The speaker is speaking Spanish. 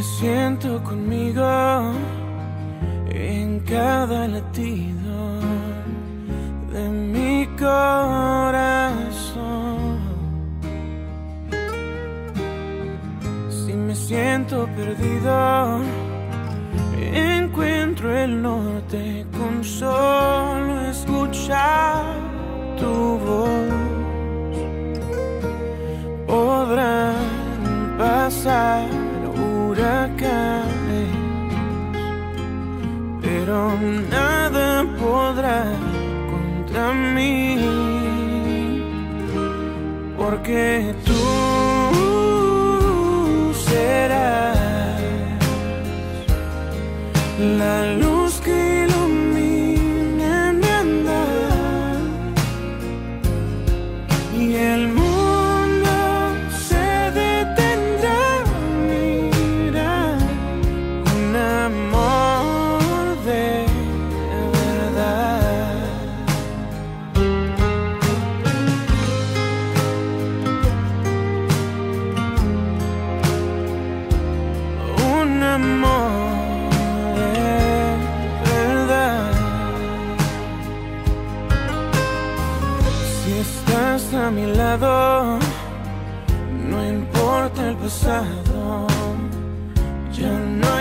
siento conmigo en cada latido de mi corazón. Si me siento perdido, encuentro el norte con solo escuchar tu voz. Podrán pasar huracanes, pero nada podrá contra mí, porque tú serás la luz que ilumina mi andar, y el mundo a mi lado, no importa el pasado, ya no